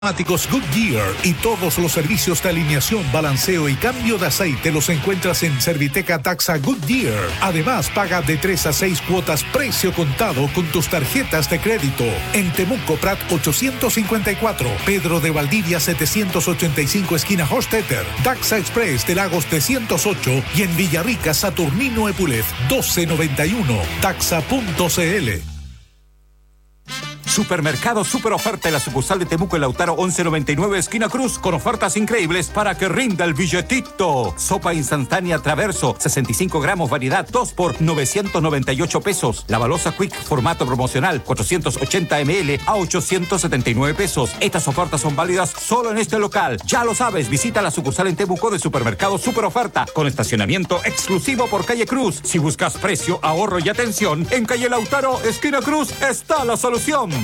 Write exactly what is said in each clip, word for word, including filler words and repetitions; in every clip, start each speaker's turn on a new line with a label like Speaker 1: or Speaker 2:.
Speaker 1: Neumáticos Goodyear y todos los servicios de alineación, balanceo y cambio de aceite los encuentras en Serviteca Taxa Goodyear. Además, paga de tres a seis cuotas precio contado con tus tarjetas de crédito. En Temuco Prat ochocientos cincuenta y cuatro, Pedro de Valdivia setecientos ochenta y cinco esquina Hostetter, Taxa Express de Lagos trescientos ocho y en Villarrica Saturnino Epulef doce noventa y uno. Taxa punto cl.
Speaker 2: Supermercado Super Oferta en la sucursal de Temuco en Lautaro once noventa y nueve esquina Cruz, con ofertas increíbles para que rinda el billetito. Sopa instantánea Traverso, sesenta y cinco gramos, variedad dos por novecientos noventa y ocho pesos. La balosa Quick, formato promocional, cuatrocientos ochenta mililitros a ochocientos setenta y nueve pesos. Estas ofertas son válidas solo en este local. Ya lo sabes, visita la sucursal en Temuco de Supermercado Super Oferta, con estacionamiento exclusivo por calle Cruz. Si buscas precio, ahorro y atención, en calle Lautaro, esquina Cruz, está la solución.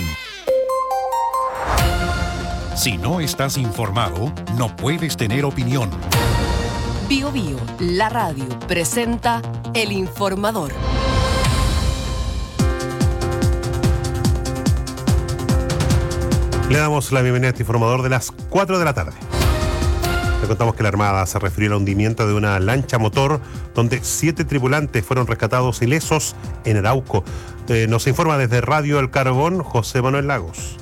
Speaker 3: Si no estás informado, no puedes tener opinión.
Speaker 4: Bio Bio, la radio, presenta El Informador.
Speaker 5: Le damos la bienvenida a este informador de las cuatro de la tarde. Le contamos que la Armada se refirió al hundimiento de una lancha motor donde siete tripulantes fueron rescatados ilesos en Arauco. Eh, nos informa desde Radio El Carbón, José Manuel Lagos.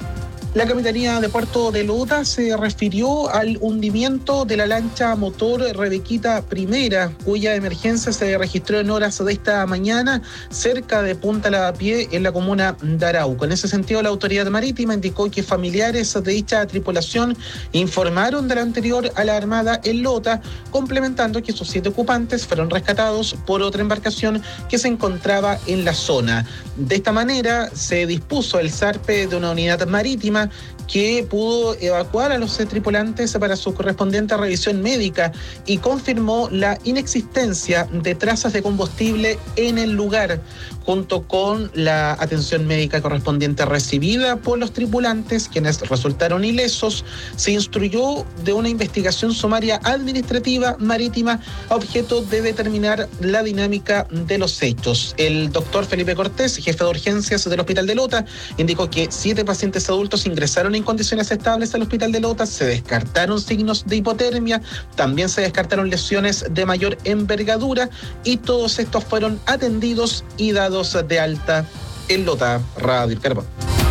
Speaker 6: La Capitanía de Puerto de Lota se refirió al hundimiento de la lancha motor Rebequita Primera, cuya emergencia se registró en horas de esta mañana cerca de Punta Lavapié, en la comuna de Arauco. En ese sentido, la autoridad marítima indicó que familiares de dicha tripulación informaron de lo anterior a la Armada en Lota, complementando que sus siete ocupantes fueron rescatados por otra embarcación que se encontraba en la zona. De esta manera, se dispuso el zarpe de una unidad marítima que pudo evacuar a los tripulantes para su correspondiente revisión médica y confirmó la inexistencia de trazas de combustible en el lugar, junto con la atención médica correspondiente recibida por los tripulantes, quienes resultaron ilesos. Se instruyó de una investigación sumaria administrativa marítima a objeto de determinar la dinámica de los hechos. El doctor Felipe Cortés, jefe de urgencias del Hospital de Lota, indicó que siete pacientes adultos ingresaron en condiciones estables al Hospital de Lota, se descartaron signos de hipotermia, también se descartaron lesiones de mayor envergadura y todos estos fueron atendidos y dados de alta en Lota. Radio El Carbón.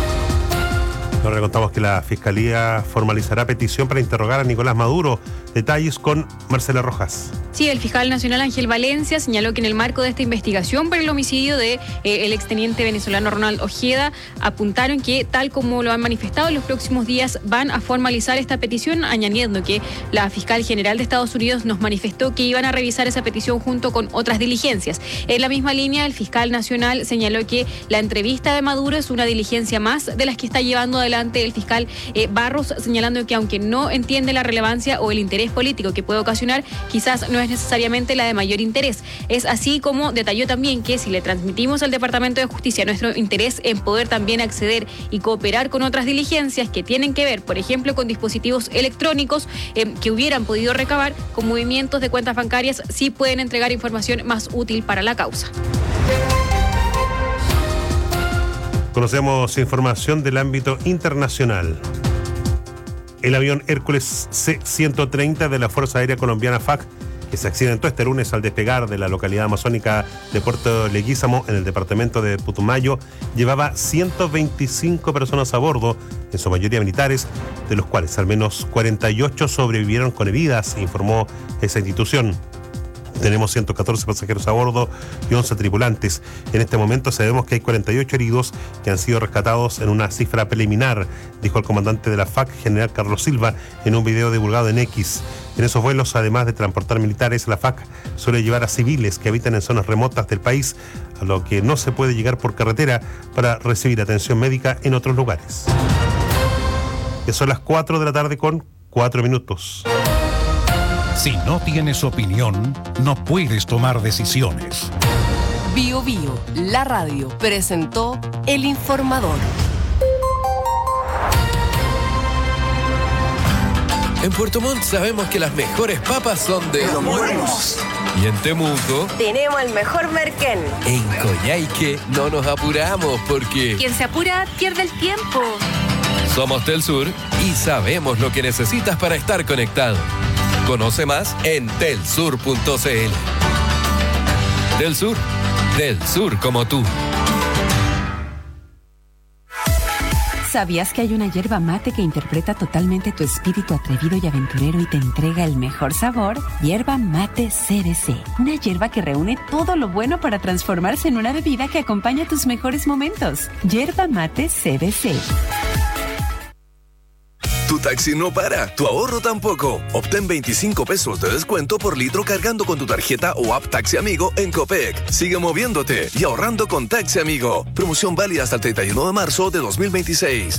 Speaker 5: Ahora le contamos que la Fiscalía formalizará petición para interrogar a Nicolás Maduro. Detalles con Marcela Rojas.
Speaker 7: Sí, el fiscal nacional Ángel Valencia señaló que en el marco de esta investigación por el homicidio de eh, el exteniente venezolano Ronald Ojeda, apuntaron que, tal como lo han manifestado, en los próximos días van a formalizar esta petición, añadiendo que la fiscal general de Estados Unidos nos manifestó que iban a revisar esa petición junto con otras diligencias. En la misma línea, el fiscal nacional señaló que la entrevista de Maduro es una diligencia más de las que está llevando adelante el fiscal eh, Barros, señalando que aunque no entiende la relevancia o el interés político que puede ocasionar, quizás no es necesariamente la de mayor interés. Es así como detalló también que si le transmitimos al Departamento de Justicia nuestro interés en poder también acceder y cooperar con otras diligencias que tienen que ver, por ejemplo, con dispositivos electrónicos eh, que hubieran podido recabar con movimientos de cuentas bancarias, sí pueden entregar información más útil para la causa.
Speaker 5: Conocemos información del ámbito internacional. El avión Hércules C ciento treinta de la Fuerza Aérea Colombiana F A C, que se accidentó este lunes al despegar de la localidad amazónica de Puerto Leguízamo, en el departamento de Putumayo, llevaba ciento veinticinco personas a bordo, en su mayoría militares, de los cuales al menos cuarenta y ocho sobrevivieron con heridas, informó esa institución. Tenemos ciento catorce pasajeros a bordo y once tripulantes. En este momento sabemos que hay cuarenta y ocho heridos que han sido rescatados en una cifra preliminar, dijo el comandante de la F A C, general Carlos Silva, en un video divulgado en X. En esos vuelos, además de transportar militares, la F A C suele llevar a civiles que habitan en zonas remotas del país, a lo que no se puede llegar por carretera, para recibir atención médica en otros lugares. Ya son las cuatro de la tarde con cuatro minutos.
Speaker 3: Si no tienes opinión, no puedes tomar decisiones.
Speaker 4: Bio Bio, la radio, presentó El Informador.
Speaker 8: En Puerto Montt sabemos que las mejores papas son de
Speaker 9: Los Buenos.
Speaker 8: Y en Temuco
Speaker 10: tenemos el mejor merquén.
Speaker 8: En Coyhaique no nos apuramos porque
Speaker 10: quien se apura pierde el tiempo.
Speaker 8: Somos Telsur y sabemos lo que necesitas para estar conectado. Conoce más en telsur punto c l. Telsur, del sur como tú.
Speaker 9: ¿Sabías que hay una hierba mate que interpreta totalmente tu espíritu atrevido y aventurero y te entrega el mejor sabor? Hierba mate C B C. Una hierba que reúne todo lo bueno para transformarse en una bebida que acompaña tus mejores momentos. Hierba mate C B C.
Speaker 11: Tu taxi no para, tu ahorro tampoco. Obtén veinticinco pesos de descuento por litro cargando con tu tarjeta o app Taxi Amigo en Copec. Sigue moviéndote y ahorrando con Taxi Amigo. Promoción válida hasta el treinta y uno de marzo de dos mil veintiséis.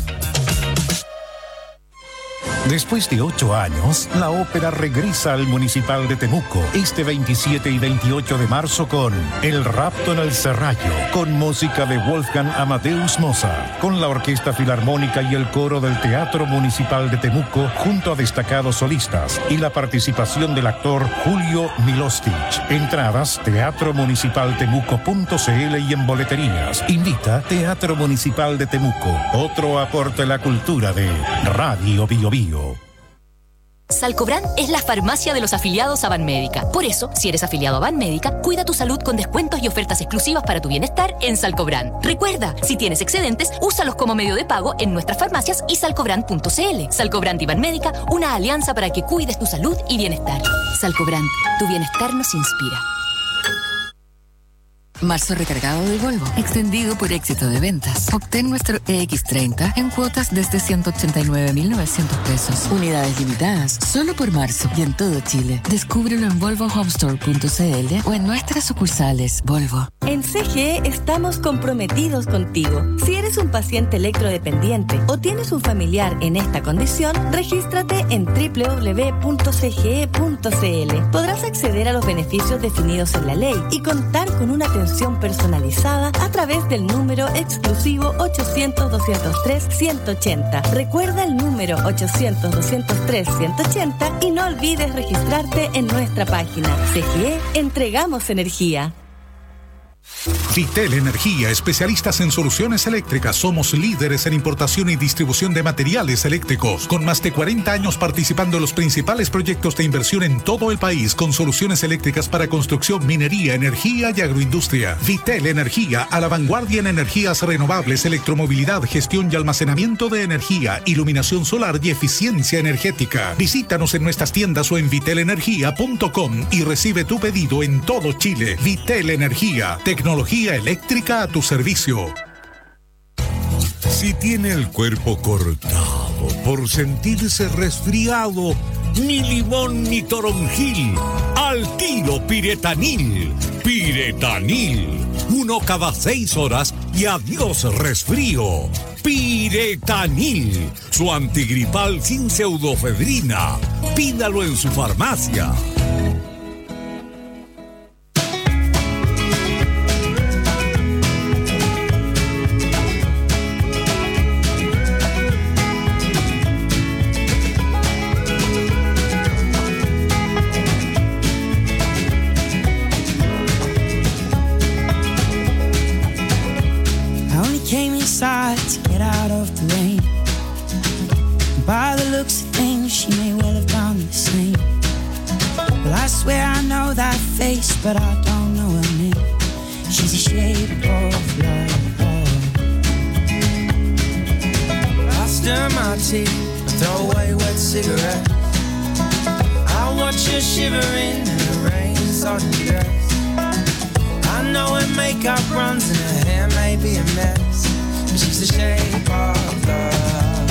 Speaker 3: Después de ocho años, la ópera regresa al Municipal de Temuco este veintisiete y veintiocho de marzo con El Rapto en el Serrallo, con música de Wolfgang Amadeus Mozart, con la Orquesta Filarmónica y el coro del Teatro Municipal de Temuco, junto a destacados solistas y la participación del actor Julio Milostich. Entradas teatro municipal temuco punto c l y en boleterías. Invita Teatro Municipal de Temuco, otro aporte a la cultura de Radio Bio Bio.
Speaker 12: Salcobran es la farmacia de los afiliados a Banmédica. Por eso, si eres afiliado a Banmédica, cuida tu salud con descuentos y ofertas exclusivas para tu bienestar en Salcobran. Recuerda, si tienes excedentes, úsalos como medio de pago en nuestras farmacias y salcobran punto c l. Salcobran y Banmédica, una alianza para que cuides tu salud y bienestar. Salcobran, tu bienestar nos inspira.
Speaker 13: Marzo recargado de Volvo, extendido por éxito de ventas. Obtén nuestro E X treinta en cuotas desde ciento ochenta y nueve mil novecientos pesos. Unidades limitadas, solo por marzo y en todo Chile. Descúbrelo en volvo home store punto c l o en nuestras sucursales Volvo.
Speaker 14: En C G E estamos comprometidos contigo. Si eres un paciente electrodependiente o tienes un familiar en esta condición, regístrate en doble u doble u doble u punto c g e punto c l. Podrás acceder a los beneficios definidos en la ley y contar con una atención personalizada a través del número exclusivo ochocientos, doscientos tres, ciento ochenta. Recuerda el número ochocientos, doscientos tres, ciento ochenta y no olvides registrarte en nuestra página. C G E, entregamos energía.
Speaker 1: Vitel Energía, especialistas en soluciones eléctricas. Somos líderes en importación y distribución de materiales eléctricos, con más de cuarenta años participando en los principales proyectos de inversión en todo el país, con soluciones eléctricas para construcción, minería, energía y agroindustria. Vitel Energía, a la vanguardia en energías renovables, electromovilidad, gestión y almacenamiento de energía, iluminación solar y eficiencia energética. Visítanos en nuestras tiendas o en vitel energía punto com y recibe tu pedido en todo Chile. Vitel Energía, tecnología eléctrica a tu servicio.
Speaker 15: Si tiene el cuerpo cortado por sentirse resfriado, ni limón ni toronjil, al tiro Piretanil. Piretanil, uno cada seis horas y adiós resfrío. Piretanil, su antigripal sin pseudofedrina. Pídalo en su farmacia.
Speaker 16: To get out of the rain. By the looks of things, she may well have done the same. Well, I swear I know that face, but I don't know her name. She's the shape of love. I stir my tea, I throw away wet cigarettes. I watch her shivering in the rain, sodden dress. I know her makeup runs and her hair may be a mess. She's the shape of love.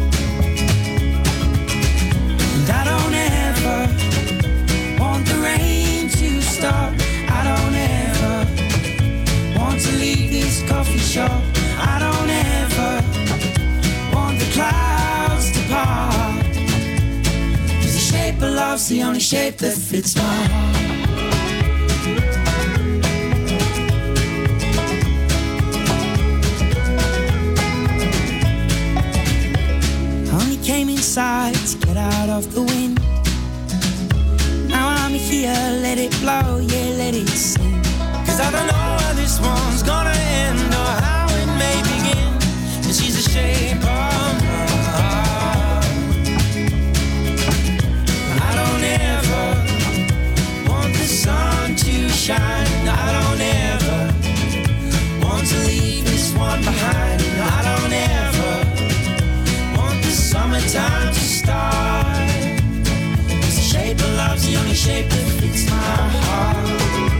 Speaker 16: And I don't ever want the rain to stop. I don't ever want to leave this coffee shop. I don't ever want the clouds to part. 'Cause the shape of love's the only shape that fits my heart. Came inside to get out of the wind. Now I'm here, let it blow, yeah, let it sing. 'Cause I don't know how this one's gonna end or how it may begin. And she's the shape of love. summertime to start. 'Cause the shape of love's the only shape that fits my heart.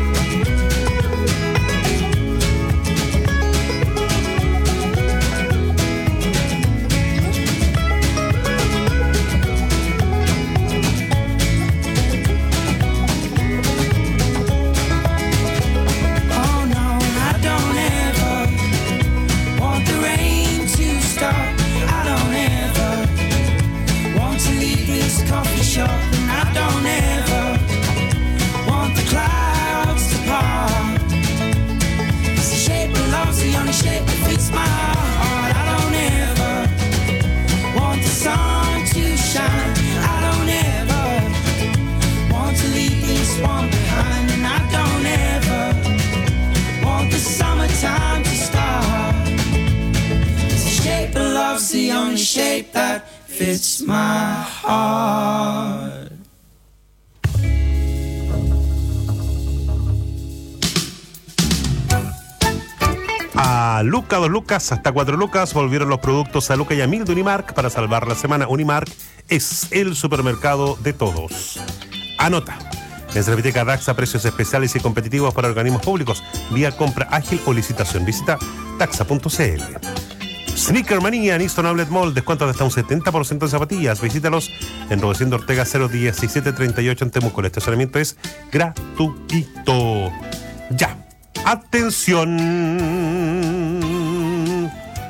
Speaker 16: Coffee shop, and I don't ever want the clouds to part. 'Cause the shape of love's the only shape that fits my heart. I don't ever want the sun to shine. I don't ever want to leave this one behind. And I don't ever want the summertime to start. 'Cause the shape of love's the only shape that fits my heart.
Speaker 5: A Luca, dos lucas, hasta cuatro lucas, volvieron los productos a Luca y a Mil de Unimark para salvar la semana. Unimark es el supermercado de todos. Anota. En Serviteca Taxa, precios especiales y competitivos para organismos públicos, vía compra ágil o licitación. Visita taxa punto c l. Sneaker Manía en Easton Outlet Mall, descuentos de hasta un setenta por ciento en zapatillas. Visítalos en Rudecindo Ortega cero diecisiete treinta y ocho en Temuco. El estacionamiento es gratuito. Ya. Atención.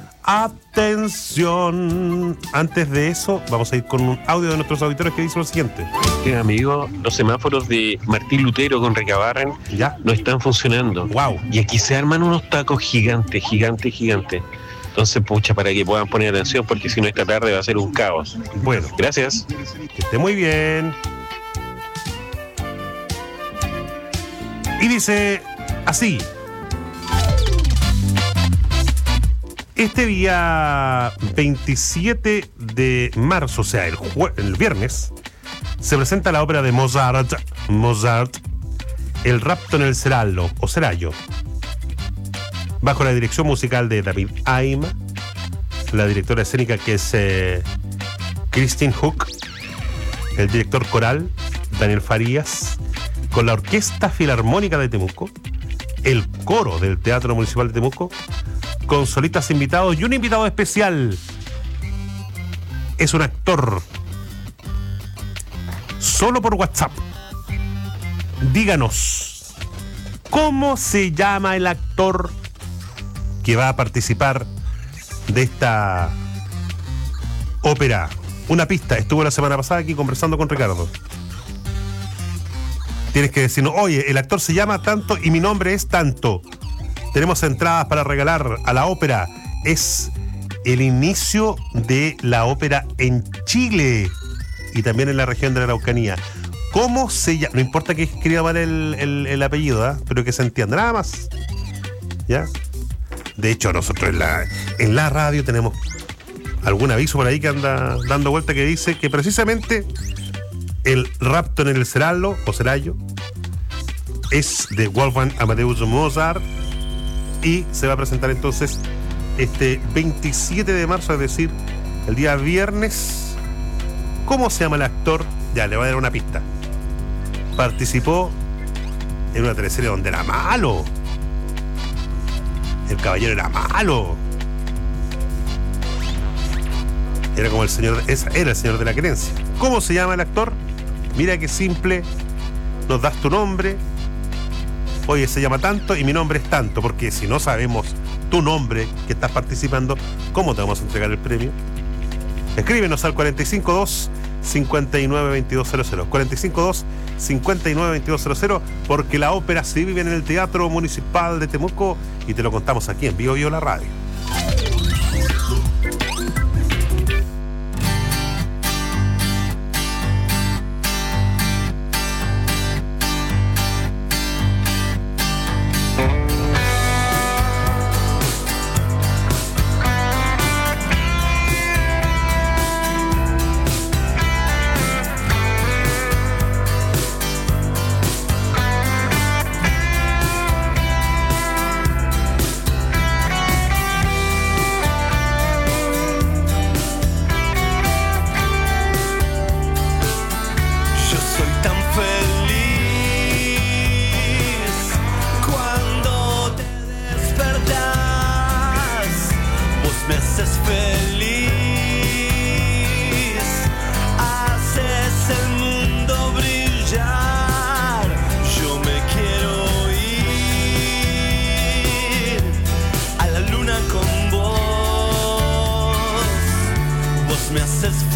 Speaker 5: Atención. Antes de eso, vamos a ir con un audio de nuestros auditores que dice lo siguiente.
Speaker 17: Bien, amigo, los semáforos de Martín Lutero con Recabarren
Speaker 5: ya
Speaker 17: no están funcionando.
Speaker 5: Wow.
Speaker 17: Y aquí se arman unos tacos gigantes, gigantes, gigantes. Entonces, pucha, para que puedan poner atención, porque si no esta tarde va a ser un caos.
Speaker 5: Bueno,
Speaker 17: gracias.
Speaker 5: Que esté muy bien. Y dice así. Este día veintisiete de marzo, o sea, el, jue- el viernes, se presenta la ópera de Mozart, Mozart, El rapto en el Serallo, o Serallo, bajo la dirección musical de David Aima, la directora escénica que es eh, Christine Hook, el director coral Daniel Farías, con la Orquesta Filarmónica de Temuco, el coro del Teatro Municipal de Temuco, con solistas invitados y un invitado especial. Es un actor. Solo por WhatsApp. Díganos, ¿cómo se llama el actor que va a participar de esta ópera? Una pista, estuvo la semana pasada aquí conversando con Ricardo. Tienes que decirnos, oye, el actor se llama tanto y mi nombre es tanto. Tenemos entradas para regalar a la ópera. Es el inicio de la ópera en Chile y también en la región de la Araucanía. ¿Cómo se llama? No importa que escriba mal el, el, el apellido, ¿eh? Pero que se entienda, nada más. ¿Ya? De hecho, nosotros en la, en la radio tenemos algún aviso por ahí que anda dando vuelta que dice que precisamente el rapto en el Serallo, o Serallo, es de Wolfgang Amadeus Mozart y se va a presentar entonces este veintisiete de marzo, es decir, el día viernes. ¿Cómo se llama el actor? Ya, le voy a dar una pista. Participó en una teleserie donde era malo. El caballero era malo. Era como el señor, esa era el señor de la querencia. ¿Cómo se llama el actor? Mira qué simple. Nos das tu nombre. Oye, se llama tanto y mi nombre es tanto. Porque si no sabemos tu nombre que estás participando, ¿cómo te vamos a entregar el premio? Escríbenos al cuatro cinco dos, cinco nueve dos dos cero cero. cuatro cinco dos, cinco nueve dos dos cero cero, porque la ópera se vive en el Teatro Municipal de Temuco y te lo contamos aquí en Vivo Vivo la Radio.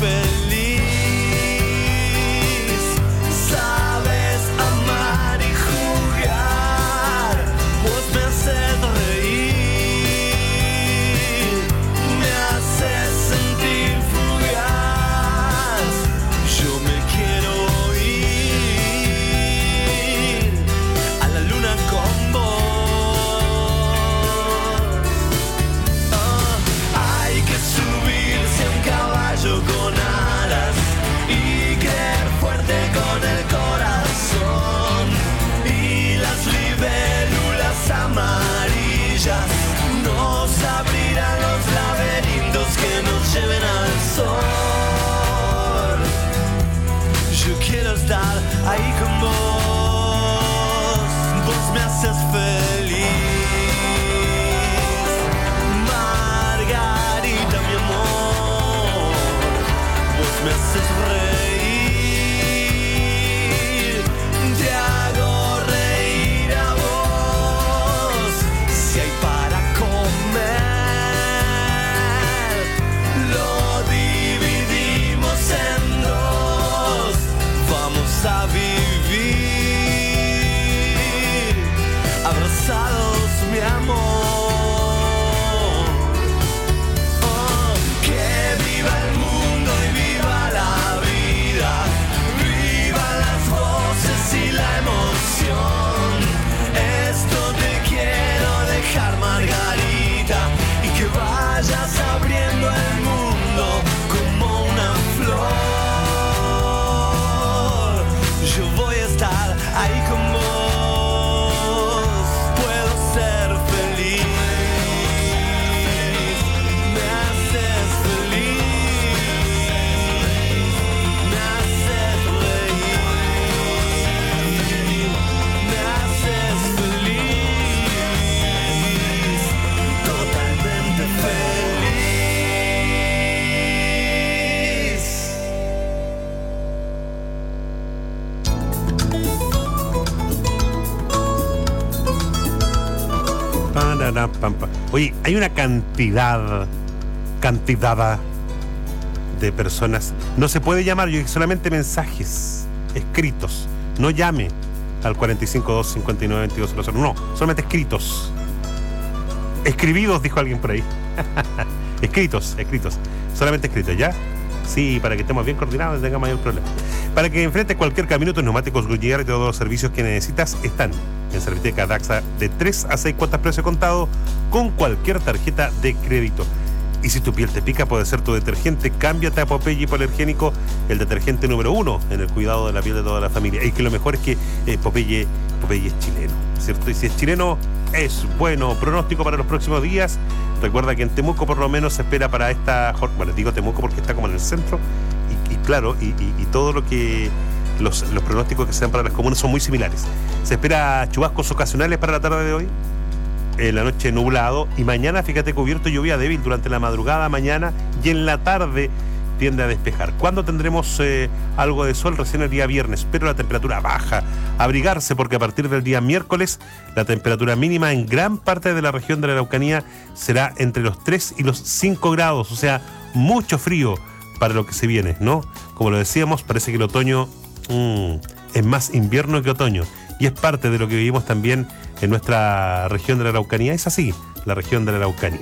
Speaker 16: feliz. Sabes amar y jugar, vos me haces reír, me haces sentir fugaz. Yo me quiero ir a la luna con vos. Oh, hay que subirse a un caballo con alas y creer fuerte con el corazón. Y las libélulas amarillas nos abrirán los laberintos que nos lleven al sol. Yo quiero estar ahí con vos, vos me haces feliz. Margarita, mi amor, vos me haces reír, te hago reír a vos. Si hay para comer, lo dividimos en dos. Vamos a vivir abrazados, mi amor. Oh, que viva el mundo y viva la vida, vivan las voces y la emoción. Esto te quiero dejar, Margarita, y que vayas abriendo el mundo como una flor. Yo voy a estar ahí con vos, puedo ser feliz. Me haces feliz, me haces reír, me haces feliz, totalmente feliz.
Speaker 5: Parará, pam, pam. Oye, hay una cantidad, cantidad de personas. No se puede llamar, yo solamente mensajes escritos. No llame al cuatro cinco dos, cinco nueve, veintidós cero cero. No, solamente escritos. Escribidos, dijo alguien por ahí. escritos, escritos. Solamente escritos, ¿ya? Sí, para que estemos bien coordinados y tenga mayor problema. Para que enfrentes cualquier camino, tus neumáticos Goodyear y todos los servicios que necesitas están en Serviteca Daxa de tres a seis cuotas precio contado con cualquier tarjeta de crédito. Y si tu piel te pica, puede ser tu detergente. Cámbiate a Popeye Hipoalergénico, el detergente número uno en el cuidado de la piel de toda la familia. Y que lo mejor es que eh, Popeye, Popeye es chileno, ¿cierto? Y si es chileno, es bueno. Pronóstico para los próximos días. Recuerda que en Temuco por lo menos se espera para esta jornada. Bueno, digo Temuco porque está como en el centro. Y, y claro, y, y, y todo lo que... Los, los pronósticos que se dan para las comunas son muy similares. Se espera chubascos ocasionales para la tarde de hoy. En la noche nublado. Y mañana, fíjate, cubierto, lluvia débil durante la madrugada mañana. Y en la tarde tiende a despejar. ¿Cuándo tendremos eh, algo de sol? Recién el día viernes, pero la temperatura baja. Abrigarse porque a partir del día miércoles la temperatura mínima en gran parte de la región de la Araucanía será entre los tres y los cinco grados, o sea, mucho frío para lo que se viene, ¿no? Como lo decíamos, parece que el otoño mmm, es más invierno que otoño y es parte de lo que vivimos también en nuestra región de la Araucanía. Es así, la región de la Araucanía.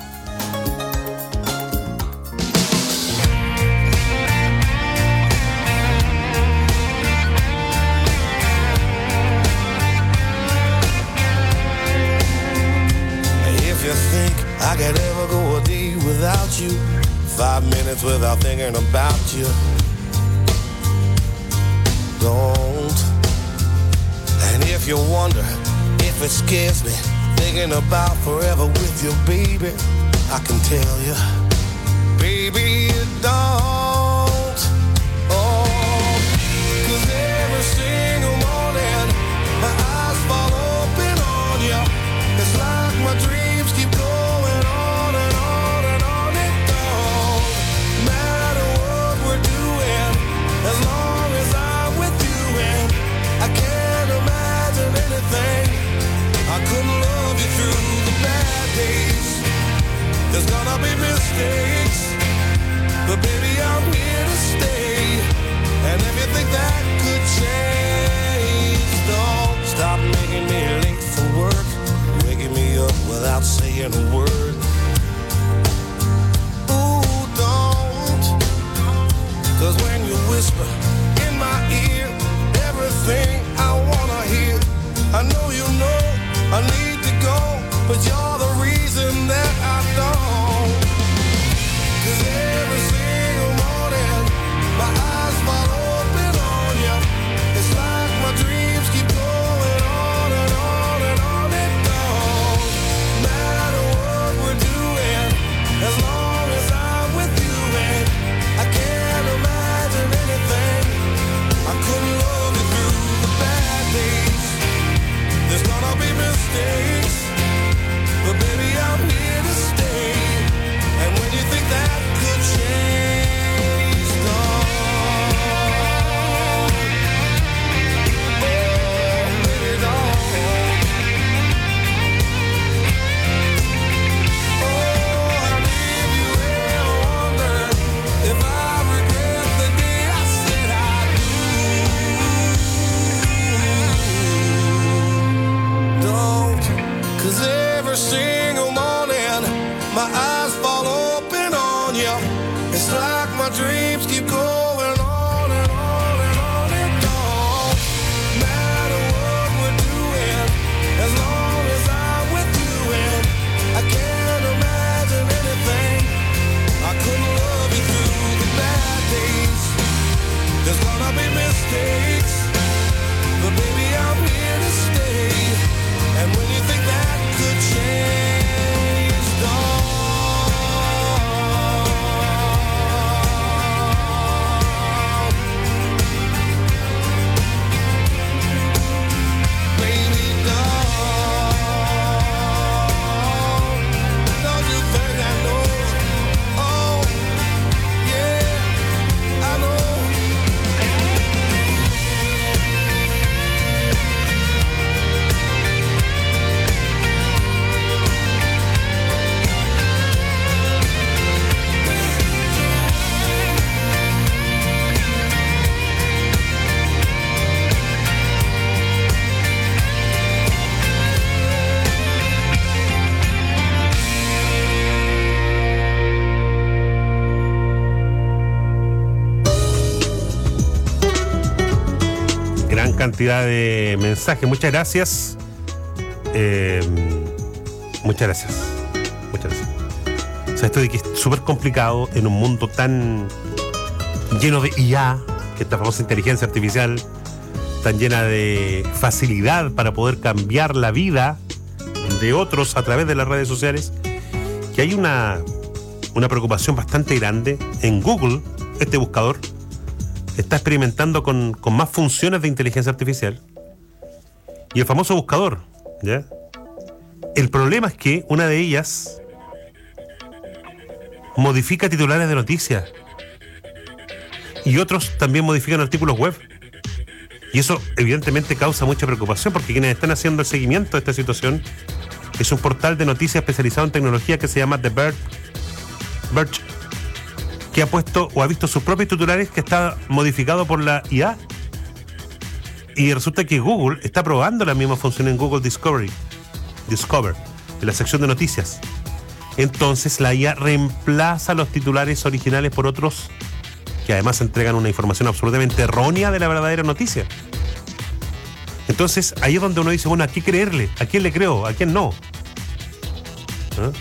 Speaker 16: I could ever go a day without you, five minutes without thinking about you. Don't. And if you wonder if it scares me, thinking about forever with you, baby, I can tell you, baby, it don't. Oh, 'cause every single morning my eyes fall open on you. It's like my dreams keep going. I couldn't love you through the bad days. There's gonna be mistakes.
Speaker 18: whisper in my ear everything I wanna hear. I know you know I need to go, but you're the reason that I don't. 'Cause every single morning my eyes fall open on you. It's like my dreams keep going on and on and on. It don't matter what we're doing, as long as I'm with you, and I can't imagine anything I couldn't love you through the bad days. There's gonna be mistakes, but baby I'm here to stay. And when you think that could change, don't. Oh, baby, don't. Oh, I leave you here wondering if I regret the day I said I do. Don't, 'cause every single morning my eyes fall open on you. It's like my dreams keep going on and on and on. It don't matter what we're doing, as long as I'm with you, and I can't imagine anything I couldn't love you through the bad days. There's gonna be mistakes, but baby I'm here to stay. And when you think that could change, don't. Baby, don't. Don't you think I know? Oh, yeah, I know.
Speaker 5: Gran cantidad de mensajes. Muchas gracias. Eh, muchas gracias. Muchas gracias. O sea, esto de que es súper complicado en un mundo tan lleno de I A, que esta famosa inteligencia artificial, tan llena de facilidad para poder cambiar la vida de otros a través de las redes sociales, que hay una, una preocupación bastante grande. En Google, este buscador está experimentando con, con más funciones de inteligencia artificial. Y el famoso buscador, ¿ya? El problema es que una de ellas modifica titulares de noticias y otros también modifican artículos web. Y eso evidentemente causa mucha preocupación, porque quienes están haciendo el seguimiento de esta situación es un portal de noticias especializado en tecnología que se llama The Verge, Verge, que ha puesto o ha visto sus propios titulares que está modificado por la I A. Y resulta que Google está probando la misma función en Google Discovery, Discover, en la sección de noticias. Entonces la I A reemplaza los titulares originales por otros que además entregan una información absolutamente errónea de la verdadera noticia. Entonces ahí es donde uno dice, bueno, ¿a qué creerle? ¿A quién le creo? ¿A quién no? ¿Ah?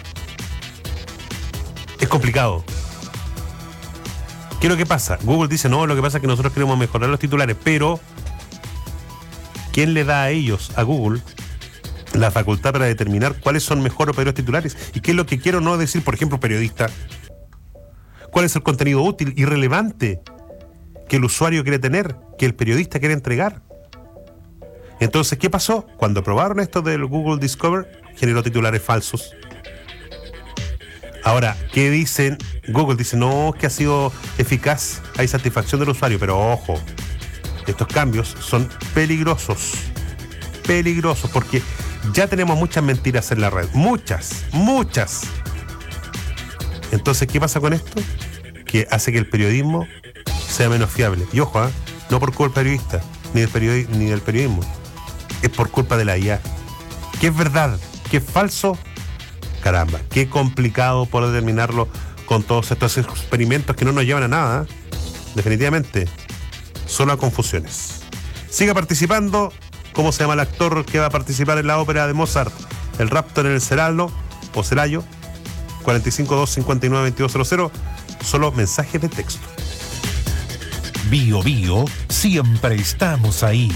Speaker 5: Es complicado. ¿Qué es lo que pasa? Google dice, no, lo que pasa es que nosotros queremos mejorar los titulares, pero ¿quién le da a ellos, a Google, la facultad para determinar cuáles son mejor o peores titulares? ¿Y qué es lo que quiero no decir, por ejemplo, periodista? ¿Cuál es el contenido útil y relevante que el usuario quiere tener, que el periodista quiere entregar? Entonces, ¿qué pasó? Cuando probaron esto del Google Discover, generó titulares falsos. Ahora, ¿qué dicen? Google dice, no, que ha sido eficaz, hay satisfacción del usuario, pero ojo, estos cambios son peligrosos, peligrosos, porque ya tenemos muchas mentiras en la red, muchas, muchas. Entonces, ¿qué pasa con esto? Que hace que el periodismo sea menos fiable. Y ojo, ¿eh? No por culpa del periodista, ni del, periodi- ni del periodismo, es por culpa de la I A. ¿Qué es verdad? ¿Qué es falso? Caramba, qué complicado poder determinarlo con todos estos experimentos que no nos llevan a nada, ¿eh? Definitivamente. solo a confusiones. Siga participando. ¿Cómo se llama el actor que va a participar en la ópera de Mozart? El Raptor en el Ceraldo o Celayo. cuatro cinco dos cinco nueve veintidós cero cero. Solo mensajes de texto.
Speaker 3: Bio Bio, siempre estamos ahí.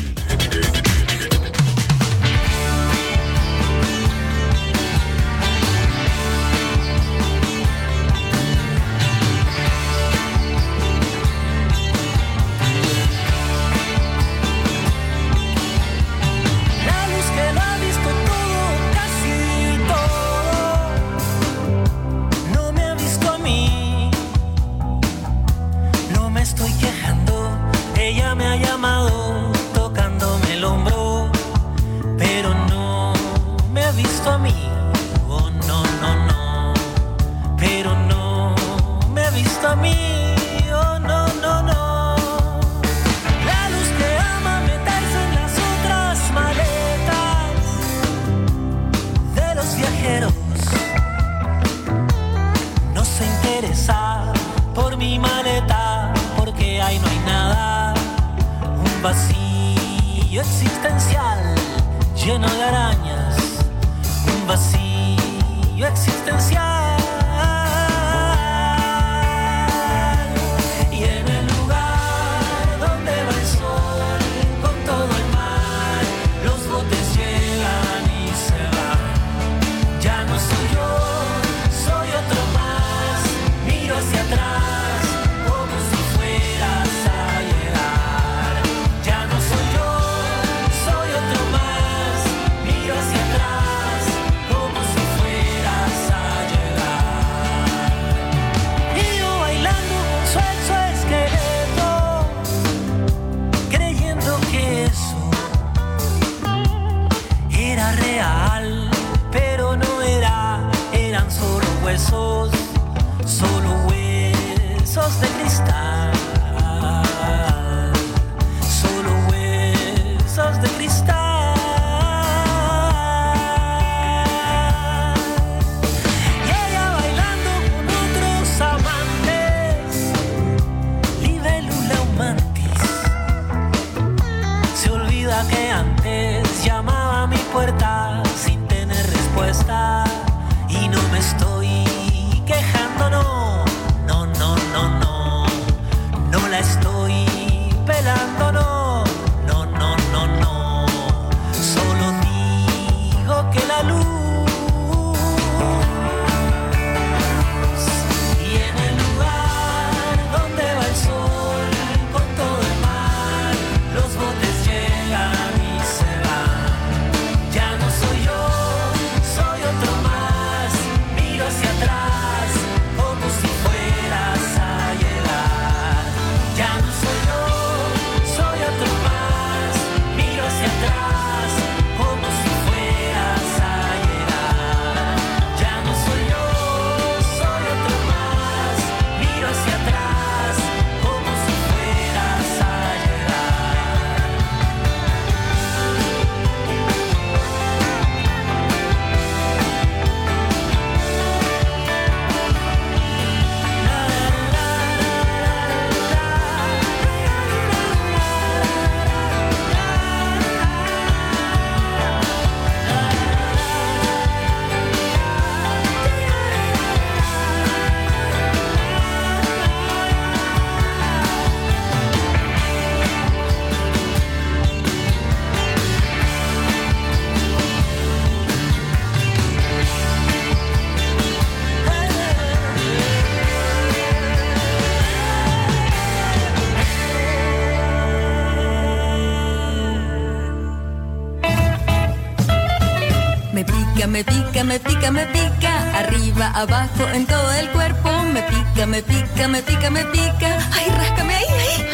Speaker 14: Me pica, me pica, me pica, arriba, abajo, en todo el cuerpo. Me pica, me pica, me pica, me pica. Ay, ráscame ahí, ahí.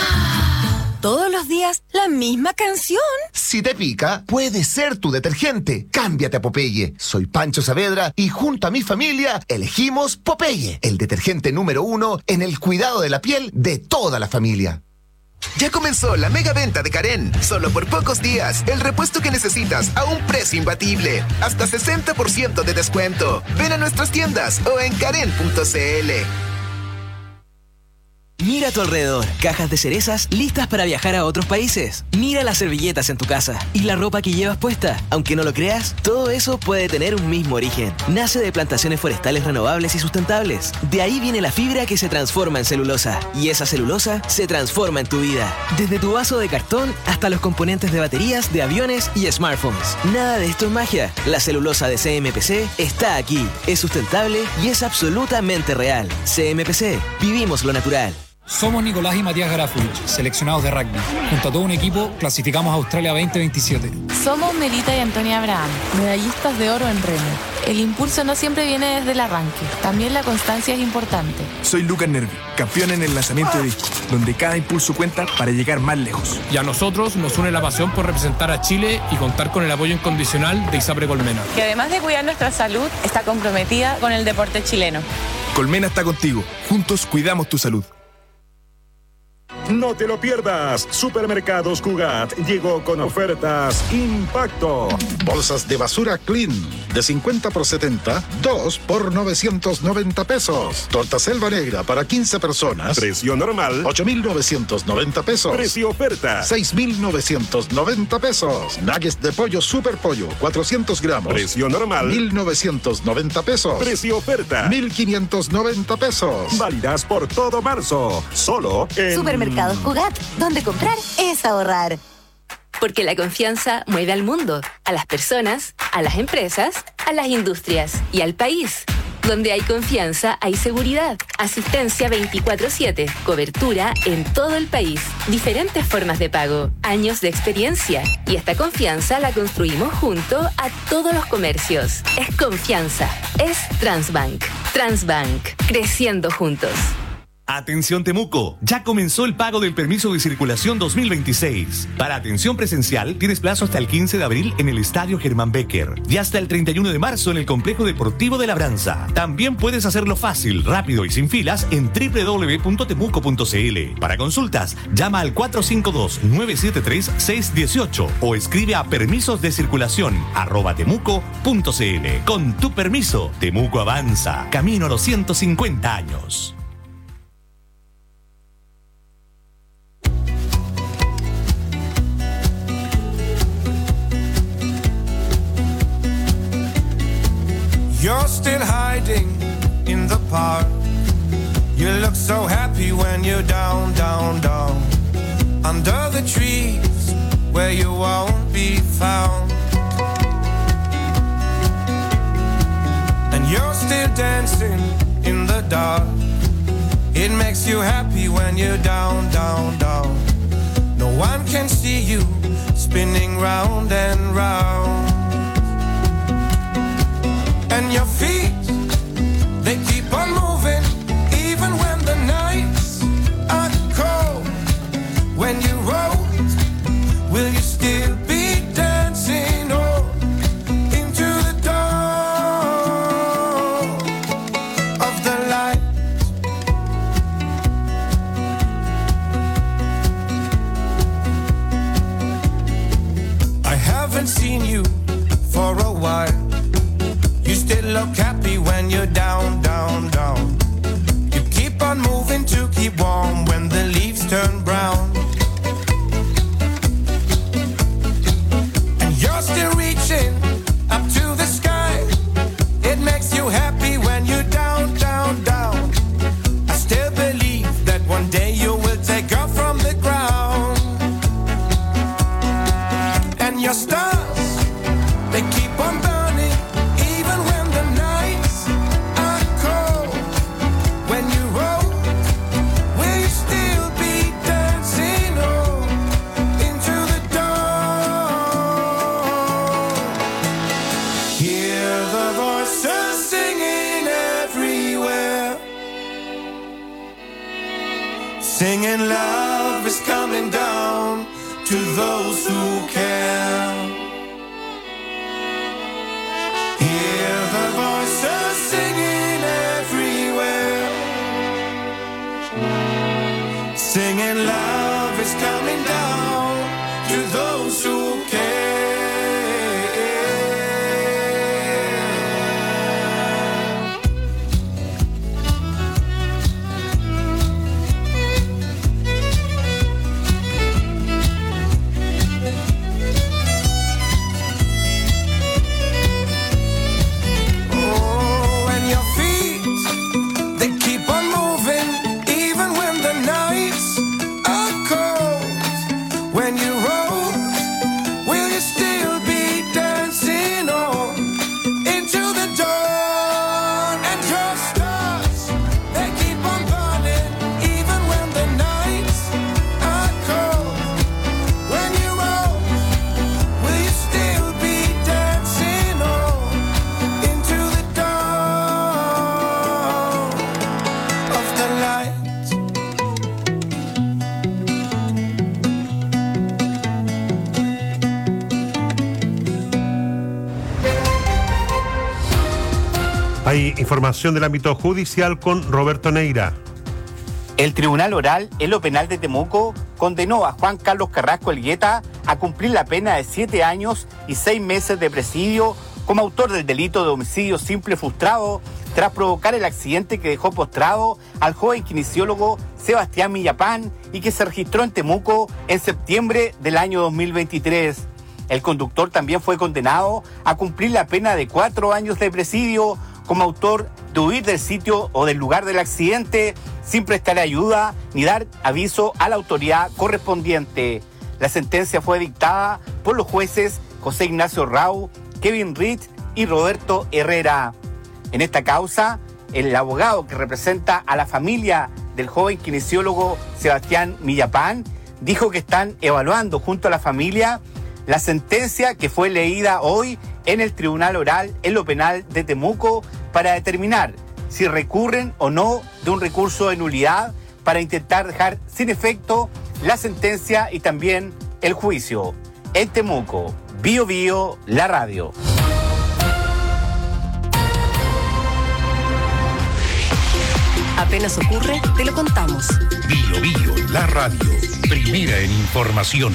Speaker 14: Todos los días, la misma canción.
Speaker 19: Si te pica, puede ser tu detergente. Cámbiate a Popeye. Soy Pancho Saavedra y junto a mi familia elegimos Popeye, el detergente número uno en el cuidado de la piel de toda la familia.
Speaker 20: Ya comenzó la mega venta de Karen. Solo por pocos días, el repuesto que necesitas a un precio imbatible. Hasta sesenta por ciento de descuento. Ven a nuestras tiendas o en karen punto c l.
Speaker 21: Mira a tu alrededor, cajas de cerezas listas para viajar a otros países. Mira las servilletas en tu casa y la ropa que llevas puesta. Aunque no lo creas, todo eso puede tener un mismo origen. Nace de plantaciones forestales renovables y sustentables. De ahí viene la fibra que se transforma en celulosa. Y esa celulosa se transforma en tu vida. Desde tu vaso de cartón hasta los componentes de baterías de aviones y smartphones. Nada de esto es magia. La celulosa de C M P C está aquí. Es sustentable y es absolutamente real. C M P C. Vivimos lo natural.
Speaker 22: Somos Nicolás y Matías Garafulich, seleccionados de rugby. Junto a todo un equipo, clasificamos a Australia veinte veintisiete.
Speaker 23: Somos Melita y Antonia Abraham, medallistas de oro en remo. El impulso no siempre viene desde el arranque, también la constancia es importante.
Speaker 24: Soy Lucas Nervi, campeón en el lanzamiento de disco, donde cada impulso cuenta para llegar más lejos.
Speaker 22: Y a nosotros nos une la pasión por representar a Chile y contar con el apoyo incondicional de ISAPRE Colmena,
Speaker 23: que además de cuidar nuestra salud, está comprometida con el deporte chileno.
Speaker 24: Colmena está contigo, juntos cuidamos tu salud.
Speaker 25: No te lo pierdas. Supermercados Cugat llegó con ofertas Impacto. Bolsas de basura Clean de cincuenta por setenta, dos por novecientos noventa pesos. Torta Selva Negra para quince personas. Precio normal, ocho mil novecientos noventa pesos. Precio oferta, seis mil novecientos noventa pesos. Nuggets de pollo Super Pollo, cuatrocientos gramos. Precio normal, mil novecientos noventa pesos. Precio oferta, mil quinientos noventa pesos. Válidas por todo marzo. Solo en
Speaker 26: Supermercados Cugat, donde comprar es ahorrar.
Speaker 12: Porque la confianza mueve al mundo, a las personas, a las empresas, a las industrias y al país. Donde hay confianza, hay seguridad. Asistencia veinticuatro siete. Cobertura en todo el país. Diferentes formas de pago. Años de experiencia. Y esta confianza la construimos junto a todos los comercios. Es confianza. Es Transbank. Transbank. Creciendo juntos.
Speaker 27: Atención Temuco, ya comenzó el pago del permiso de circulación dos mil veintiséis. Para atención presencial tienes plazo hasta el quince de abril en el Estadio Germán Becker y hasta el treinta y uno de marzo en el Complejo Deportivo de Labranza. También puedes hacerlo fácil, rápido y sin filas en doble u doble u doble u punto temuco punto c l. Para consultas, llama al cuatro cinco dos, nueve siete tres, seis uno ocho o escribe a permisos de circulación arroba temuco punto c l. Con tu permiso, Temuco avanza, camino a los ciento cincuenta años.
Speaker 18: You're still hiding in the park. You look so happy when you're down, down, down. Under the trees where you won't be found. And you're still dancing in the dark. It makes you happy when you're down, down, down. No one can see you spinning round and round. And your feet, they keep on moving, even when the nights are cold. When you roll, will you still be dancing oh, into the dawn of the light? I haven't seen you for a while. You still look happy when you're down, down, down. You keep on moving to keep warm when the leaves turn brown. And you're still reaching up to the sky. It makes you happy when you're down, down, down. I still believe that one day you will take off from the ground. And your stars, they keep on burning. Singing love is coming down to those who care. Hear the voices singing everywhere. Singing love is coming down to those who care.
Speaker 5: Hay información del ámbito judicial con Roberto Neira.
Speaker 2: El Tribunal Oral en lo Penal de Temuco condenó a Juan Carlos Carrasco Elgueta a cumplir la pena de siete años y seis meses de presidio como autor del delito de homicidio simple frustrado tras provocar el accidente que dejó postrado al joven kinesiólogo Sebastián Millapán y que se registró en Temuco en septiembre del año dos mil veintitrés. El conductor también fue condenado a cumplir la pena de cuatro años de presidio como autor de huir del sitio o del lugar del accidente sin prestar ayuda ni dar aviso a la autoridad correspondiente. La sentencia fue dictada por los jueces José Ignacio Rau, Kevin Reed y Roberto Herrera. En esta causa, el abogado que representa a la familia del joven kinesiólogo Sebastián Millapán dijo que están evaluando junto a la familia la sentencia que fue leída hoy en el Tribunal Oral en lo Penal de Temuco para determinar si recurren o no de un recurso de nulidad para intentar dejar sin efecto la sentencia y también el juicio. En Temuco, Bio Bio, la radio.
Speaker 4: Apenas ocurre, te lo contamos.
Speaker 3: Bio Bio, la radio. Primera en información.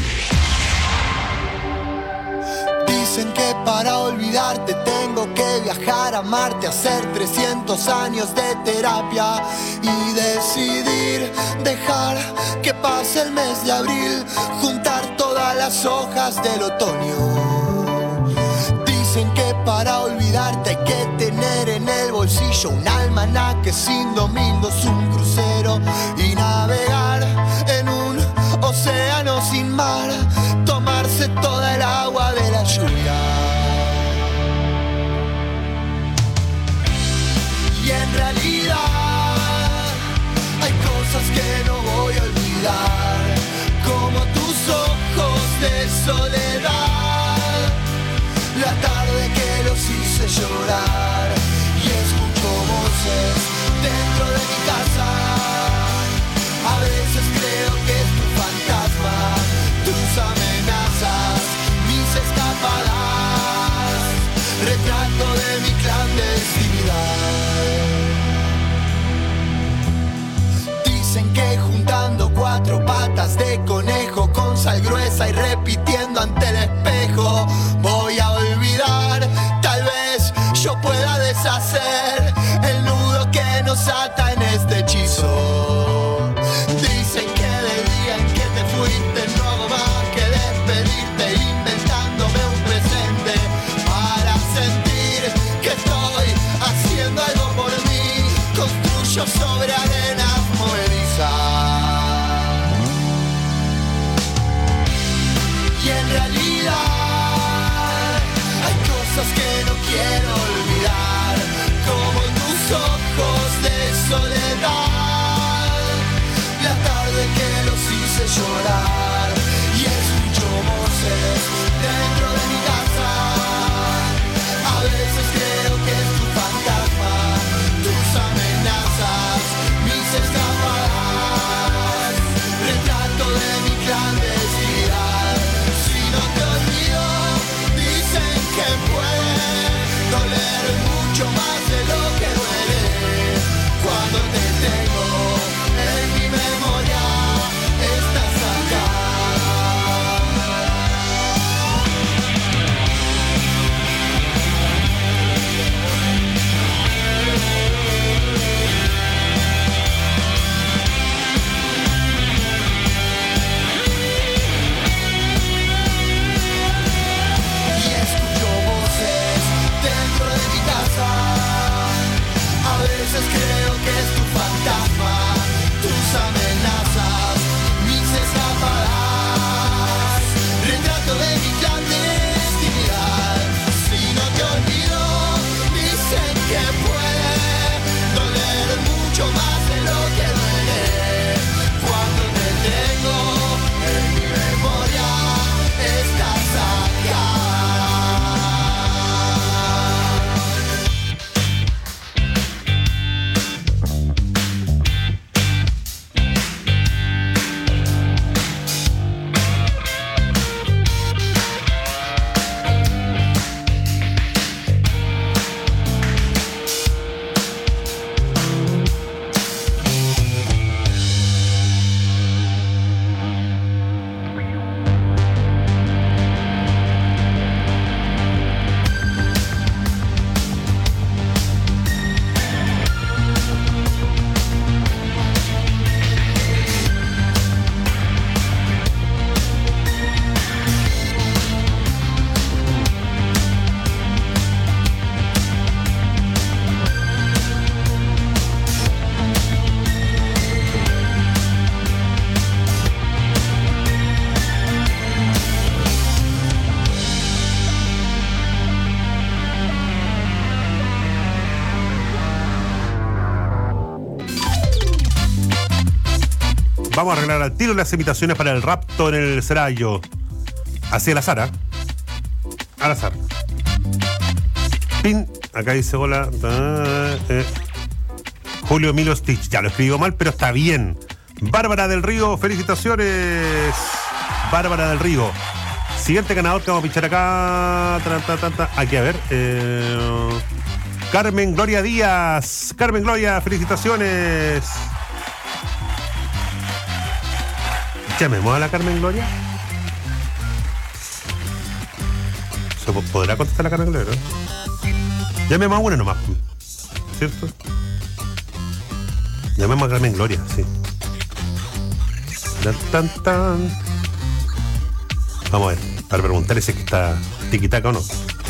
Speaker 6: Dicen que para olvidarte tengo que viajar a Marte, hacer trescientos años de terapia y decidir dejar que pase el mes de abril, juntar todas las hojas del otoño. Dicen que para olvidarte hay que tener en el bolsillo un almanaque sin domingos, un crucero y navegar en un océano sin mar, tomarse toda el agua de la lluvia. Y en realidad hay cosas que no voy a olvidar, como tus ojos de soledad, la tarde que los hice llorar, y escucho voces dentro de mi casa. A veces creo que es tu fantasma, tus amenazas, mis escapadas, retrato de mi clandestinidad. Dicen que juntando cuatro patas de conejo con sal gruesa y repitiendo ante el espejo voy a olvidar, tal vez yo pueda deshacer el nudo que nos ata en este hechizo. Dicen que del día en que te fuiste no hago más que despedirte, inventándome un presente para sentir que estoy haciendo algo por mí. Construyo sobre arenas movedizas. Y en realidad hay cosas que no quiero olvidar, como tus ojos de soledad, la tarde que los hice llorar, y escucho voces dentro de mi casa. A veces creo que es tu fantasma, tus amenazas, mis escapadas, retrato de mi clandestinidad. Si no te olvido, dicen que puede doler mucho más de lo que duele.
Speaker 5: vamos a arreglar al tiro las invitaciones para el rapto en el Serrallo. Así al azar, ¿eh? Al azar. Pin, acá dice hola. Eh. Julio Emilio Stitch, ya lo escribió mal, pero está bien. Bárbara del Río, felicitaciones. Bárbara del Río. Siguiente ganador que vamos a pinchar acá. Ta, ta, ta, ta. Aquí, a ver. Eh... Carmen Gloria Díaz. Carmen Gloria, felicitaciones. Llamemos a la Carmen Gloria. ¿Se podrá contestar la Carmen Gloria? ¿No? Llamemos a una nomás, ¿cierto? Llamemos a Carmen Gloria, sí. Tan, tan, tan. Vamos a ver, para preguntarle si es que está tiquitaca o no.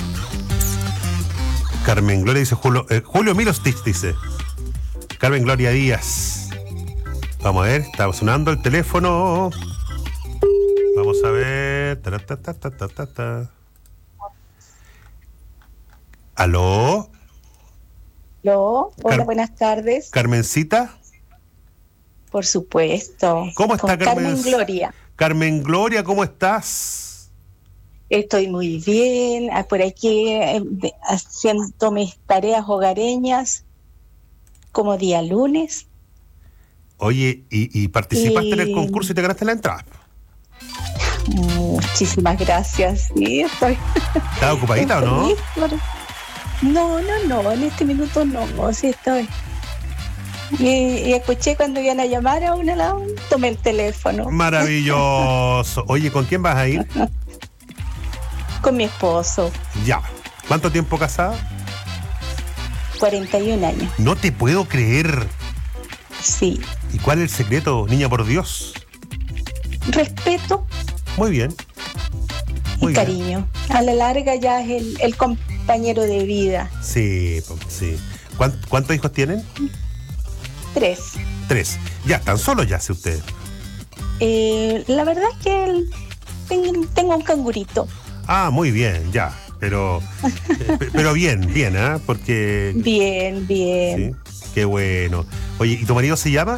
Speaker 5: Carmen Gloria dice Julio, eh, Julio Milo Stitch dice. Carmen Gloria Díaz. Vamos a ver, está sonando el teléfono. Vamos a ver. Ta, ta, ta, ta, ta, ta, ta. ¿Aló?
Speaker 1: ¿Aló? Hola,
Speaker 5: Car-
Speaker 1: buenas tardes.
Speaker 5: ¿Carmencita?
Speaker 1: Por supuesto.
Speaker 5: ¿Cómo está,
Speaker 1: Con
Speaker 5: Carmen?
Speaker 1: Carmen Gloria.
Speaker 5: Carmen Gloria, ¿cómo estás?
Speaker 1: Estoy muy bien, ah, por aquí eh, de- haciendo mis tareas hogareñas como día lunes.
Speaker 5: Oye, ¿y, y participaste
Speaker 1: Y-
Speaker 5: en el concurso y te ganaste la entrada?
Speaker 1: Muchísimas gracias. Sí, estoy.
Speaker 5: ¿Estás ocupadita o no?
Speaker 1: feliz por- No, no, no, en este minuto no, sí estoy. Y, y escuché cuando iban a llamar a una lado, tomé el teléfono.
Speaker 5: Maravilloso. Oye, ¿con quién vas a ir?
Speaker 1: Con mi esposo,
Speaker 5: Ya. ¿Cuánto tiempo casada?
Speaker 1: cuarenta y un años.
Speaker 5: No te puedo creer.
Speaker 1: Sí.
Speaker 5: ¿Y cuál es el secreto, niña por Dios?
Speaker 1: Respeto
Speaker 5: Muy bien.
Speaker 1: y
Speaker 5: Muy bien.
Speaker 1: cariño. A la larga ya es el, el compañero de vida.
Speaker 5: Sí, po- sí. ¿Cuán- ¿Cuántos hijos tienen?
Speaker 1: Tres.
Speaker 5: Tres. Ya están solos ya, si ustedes.
Speaker 1: Eh, la verdad es que el- tengo, tengo un cangurito.
Speaker 5: Ah, muy bien, ya. Pero, eh, pe- pero bien, bien, ¿ah? Porque.
Speaker 1: Bien, bien.
Speaker 5: Sí, qué bueno. Oye, ¿y tu marido se llama?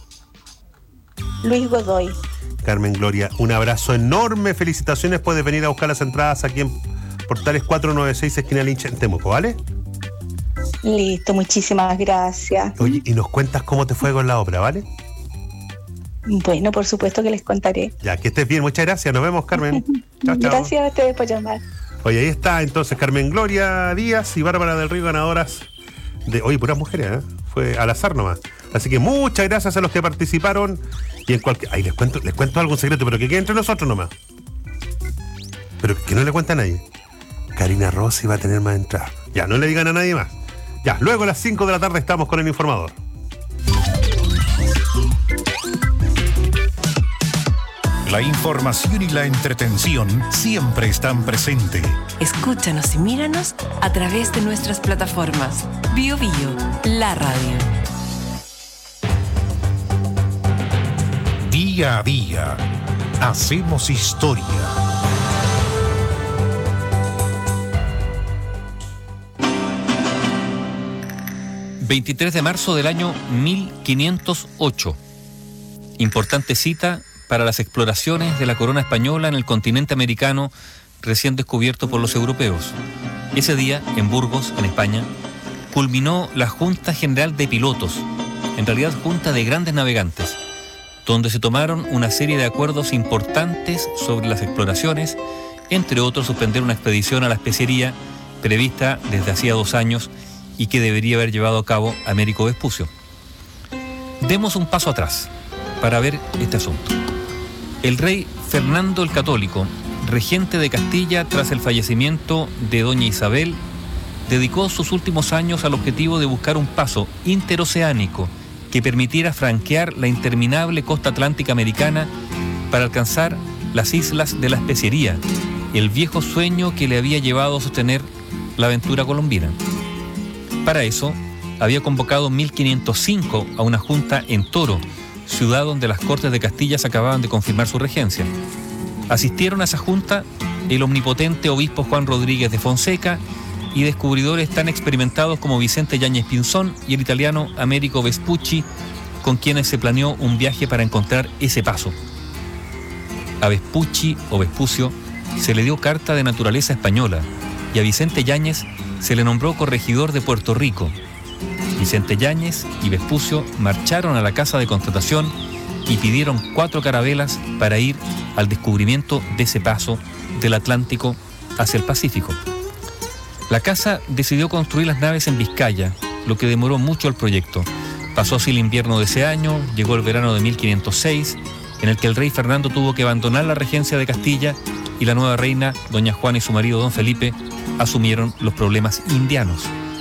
Speaker 1: Luis Godoy.
Speaker 5: Carmen Gloria, un abrazo enorme, felicitaciones, puedes venir a buscar las entradas aquí en Portales cuatrocientos noventa y seis, esquina Lincha, en Temuco, ¿vale?
Speaker 1: Listo, muchísimas gracias.
Speaker 5: Oye, y nos cuentas cómo te fue con la obra, ¿vale?
Speaker 1: Bueno, por supuesto que les contaré.
Speaker 5: Ya, que estés bien, muchas gracias, nos vemos, Carmen. Chao, chao.
Speaker 1: Gracias a ustedes por llamar.
Speaker 5: Oye, ahí está entonces Carmen Gloria Díaz y Bárbara del Río, ganadoras de... Oye, puras mujeres, ¿eh? Fue al azar nomás. Así que muchas gracias a los que participaron. Y en cualquier... Ay, les cuento, les cuento algo en secreto, pero que quede entre nosotros nomás. Pero que no le cuente a nadie. Karina Rossi va a tener más entradas. Ya, no le digan a nadie más. Ya, luego a las cinco de la tarde estamos con el informador.
Speaker 3: La información y la entretención siempre están presentes.
Speaker 4: Escúchanos y míranos a través de nuestras plataformas. Bio Bio, la radio.
Speaker 3: Día a día, hacemos historia.
Speaker 7: veintitrés de marzo del año mil quinientos ocho. Importante cita para las exploraciones de la corona española en el continente americano recién descubierto por los europeos. Ese día, en Burgos, en España, culminó la Junta General de Pilotos, en realidad Junta de Grandes Navegantes, donde se tomaron una serie de acuerdos importantes sobre las exploraciones, entre otros suspender una expedición a la especería prevista desde hacía dos años y que debería haber llevado a cabo Américo Vespucio. Demos un paso atrás para ver este asunto. El rey Fernando el Católico, regente de Castilla tras el fallecimiento de doña Isabel, dedicó sus últimos años al objetivo de buscar un paso interoceánico que permitiera franquear la interminable costa atlántica americana para alcanzar las islas de la especiería, el viejo sueño que le había llevado a sostener la aventura colombina. Para eso, había convocado en mil quinientos cinco a una junta en Toro, ciudad donde las Cortes de Castilla se acababan de confirmar su regencia. Asistieron a esa junta el omnipotente obispo Juan Rodríguez de Fonseca y descubridores tan experimentados como Vicente Yáñez Pinzón y el italiano Américo Vespucci, con quienes se planeó un viaje para encontrar ese paso. A Vespucci o Vespucio se le dio carta de naturaleza española y a Vicente Yáñez se le nombró corregidor de Puerto Rico. Vicente Yáñez y Vespucio marcharon a la casa de contratación y pidieron cuatro carabelas para ir al descubrimiento de ese paso del Atlántico hacia el Pacífico. La casa decidió construir las naves en Vizcaya, lo que demoró mucho el proyecto. Pasó así el invierno de ese año, llegó el verano de mil quinientos seis, en el que el rey Fernando tuvo que abandonar la regencia de Castilla y la nueva reina, doña Juana, y su marido, don Felipe, asumieron los problemas indianos.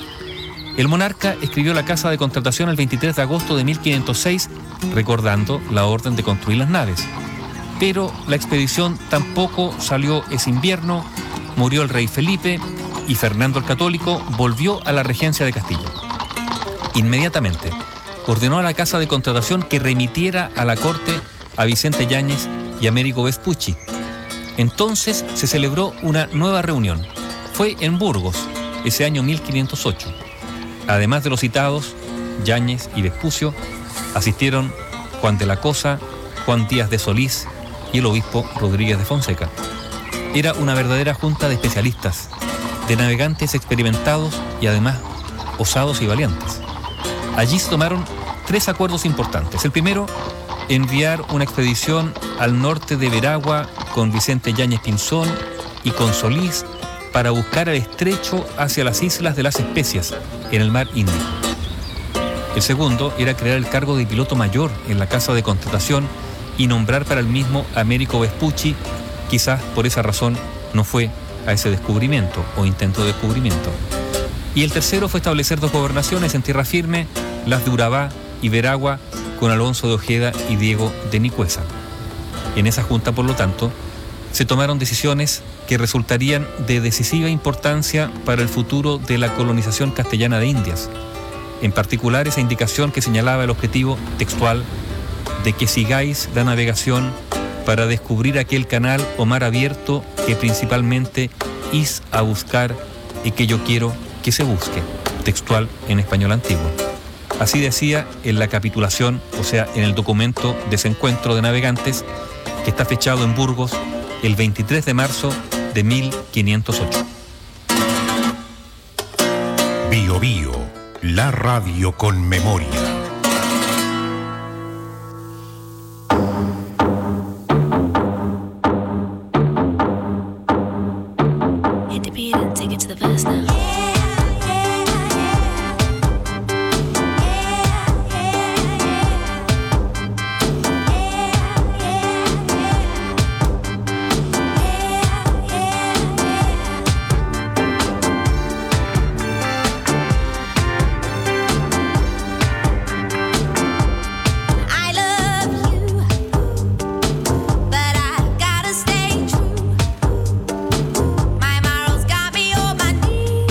Speaker 7: El monarca escribió la casa de contratación el veintitrés de agosto de mil quinientos seis, recordando la orden de construir las naves. Pero la expedición tampoco salió ese invierno, murió el rey Felipe y Fernando el Católico volvió a la regencia de Castilla. Inmediatamente ordenó a la casa de contratación que remitiera a la corte a Vicente Yáñez y Américo Vespucci. Entonces se celebró una nueva reunión. Fue en Burgos, ese año mil quinientos ocho. Además de los citados, Yáñez y Vespucio, asistieron Juan de la Cosa, Juan Díaz de Solís y el obispo Rodríguez de Fonseca. Era una verdadera junta de especialistas, de navegantes experimentados y además osados y valientes. Allí se tomaron tres acuerdos importantes. El primero, enviar una expedición al norte de Veragua con Vicente Yáñez Pinzón y con Solís para buscar el estrecho hacia las islas de las Especias, en el mar Índico. El segundo era crear el cargo de piloto mayor en la casa de contratación y nombrar para el mismo Américo Vespucci. Quizás por esa razón no fue a ese descubrimiento o intento de descubrimiento. Y el tercero fue establecer dos gobernaciones en tierra firme, las de Urabá y Veragua, con Alonso de Ojeda y Diego de Nicuesa. En esa junta, por lo tanto, se tomaron decisiones que resultarían de decisiva importancia para el futuro de la colonización castellana de Indias. En particular, esa indicación que señalaba el objetivo textual de que sigáis la navegación para descubrir aquel canal o mar abierto que principalmente is a buscar y que yo quiero que se busque, textual en español antiguo. Así decía en la capitulación, o sea, en el documento de ese encuentro de navegantes, que está fechado en Burgos el veintitrés de marzo de mil quinientos ocho.
Speaker 3: Bio Bio, la radio con memoria.
Speaker 8: My morals got me on my knees.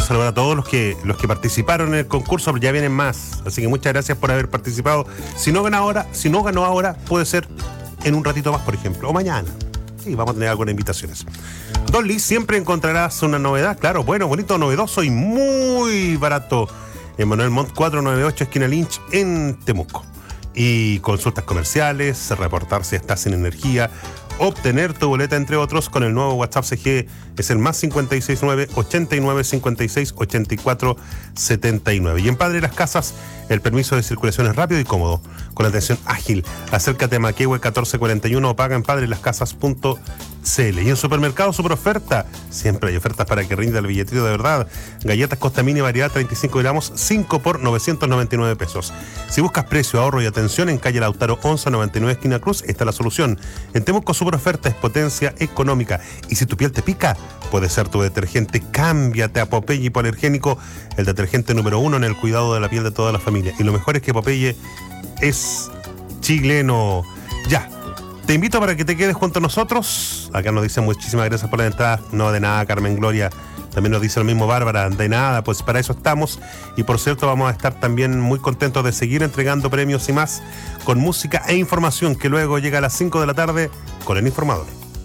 Speaker 5: saludar a todos los que los que participaron en el concurso, ya vienen más. Así que muchas gracias por haber participado. Si no ganó ahora, si no ganó ahora, puede ser en un ratito más, por ejemplo, o mañana. Sí, vamos a tener algunas invitaciones. Don Lee, siempre encontrarás una novedad, claro, bueno, bonito, novedoso y muy barato. En Manuel Montt cuatrocientos noventa y ocho, esquina Lynch, en Temuco. Y consultas comerciales, reportar si estás sin energía, obtener tu boleta, entre otros, con el nuevo WhatsApp C G E. Es el más cincuenta y seis nueve, ochenta y nueve, cincuenta y seis, ochenta y cuatro, setenta y nueve. Y en Padre Las Casas, el permiso de circulación es rápido y cómodo, con atención ágil. Acércate a Maquehue catorce cuarenta y uno o paga en padre las casas punto c l. Y en Supermercado Super Oferta, siempre hay ofertas para que rinda el billetito de verdad. Galletas Costa Mini variedad treinta y cinco gramos, cinco por novecientos noventa y nueve pesos. Si buscas precio, ahorro y atención, en calle Lautaro once noventa y nueve, esquina Cruz, está la solución. En Temuco Super Oferta es potencia económica. Y si tu piel te pica, puede ser tu detergente. Cámbiate a Popeye Hipoalergénico, el detergente número uno en el cuidado de la piel de toda la familia. Y lo mejor es que Popeye es chileno. Ya, te invito para que te quedes junto a nosotros. Acá nos dicen muchísimas gracias por la entrada. No, de nada, Carmen Gloria. También nos dice lo mismo Bárbara, de nada, pues para eso estamos. Y por cierto, vamos a estar también muy contentos de seguir entregando premios y más, con música e información, que luego llega a las cinco de la tarde con el informador.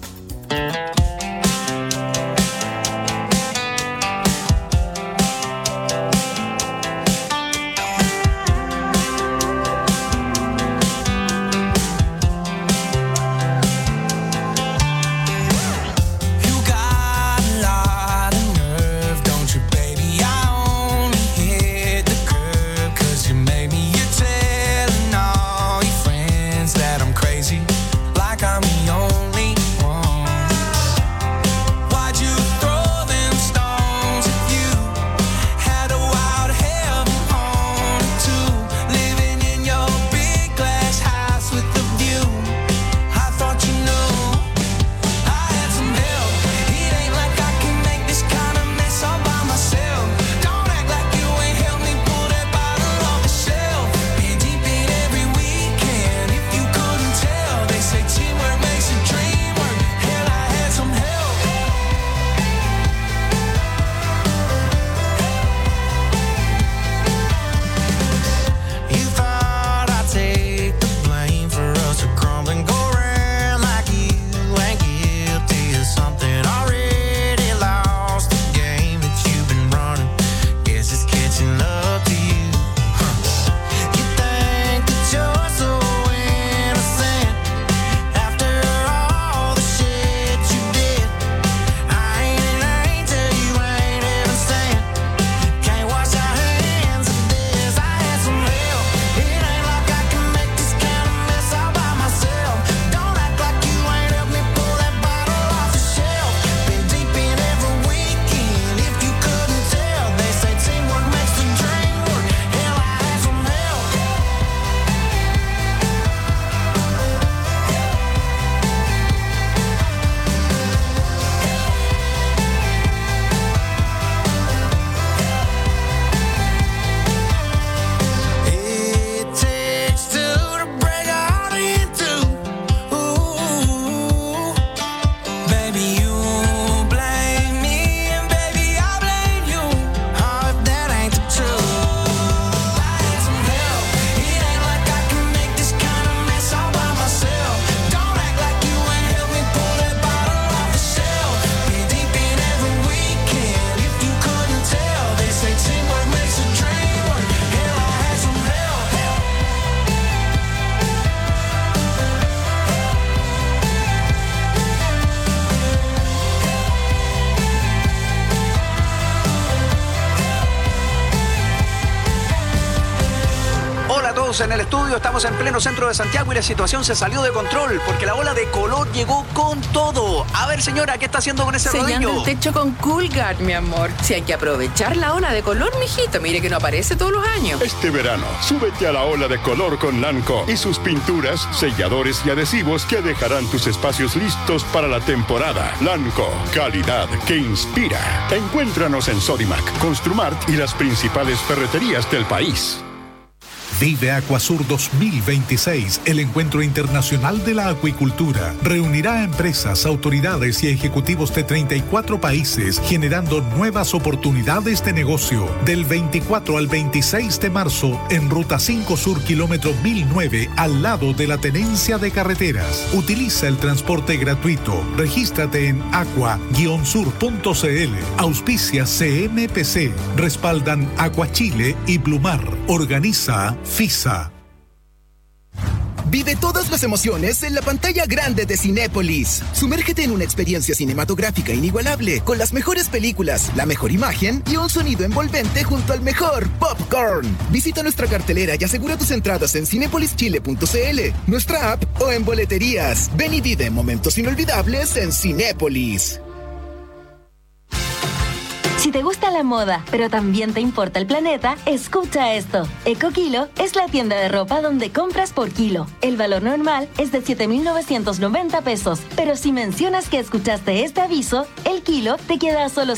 Speaker 8: En el estudio, estamos en pleno centro de Santiago y la situación se salió de control porque la ola de calor llegó con todo. A ver, señora, ¿qué está haciendo con ese
Speaker 9: Sellando
Speaker 8: rodillo?
Speaker 9: el techo con Coolguard, mi amor. Si hay que aprovechar la ola de color, mijito. Mire que no aparece todos los años.
Speaker 10: Este verano, súbete a la ola de color con Lanco y sus pinturas, selladores y adhesivos que dejarán tus espacios listos para la temporada. Lanco, calidad que inspira. Encuéntranos en Sodimac, Construmart y las principales ferreterías del país.
Speaker 3: Vive Acuasur dos mil veintiséis, el encuentro internacional de la acuicultura. Reunirá a empresas, autoridades y ejecutivos de treinta y cuatro países, generando nuevas oportunidades de negocio. Del veinticuatro al veintiséis de marzo, en Ruta cinco Sur, kilómetro mil nueve, al lado de la Tenencia de Carreteras. Utiliza el transporte gratuito. Regístrate en aqua guion sur punto c l. Auspicia C M P C. Respaldan Acuachile y Blumar. Organiza FISA.
Speaker 20: Vive todas las emociones en la pantalla grande de Cinépolis. Sumérgete en una experiencia cinematográfica inigualable, con las mejores películas, la mejor imagen y un sonido envolvente junto al mejor popcorn. Visita nuestra cartelera y asegura tus entradas en cinepolis chile punto c l, nuestra app o en boleterías. Ven y vive momentos inolvidables en Cinépolis.
Speaker 26: Si te gusta la moda, pero también te importa el planeta, escucha esto. EcoKilo es la tienda de ropa donde compras por kilo. El valor normal es de siete mil novecientos noventa pesos, pero si mencionas que escuchaste este aviso, el kilo te queda a solo